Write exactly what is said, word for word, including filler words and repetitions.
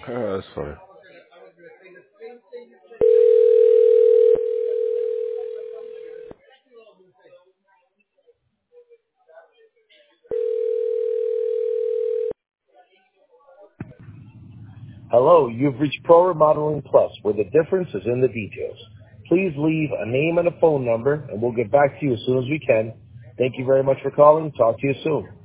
That's fine. Hello, you've reached Pro Remodeling Plus, where the difference is in the details. Please leave a name and a phone number, and we'll get back to you as soon as we can. Thank you very much for calling. Talk to you soon.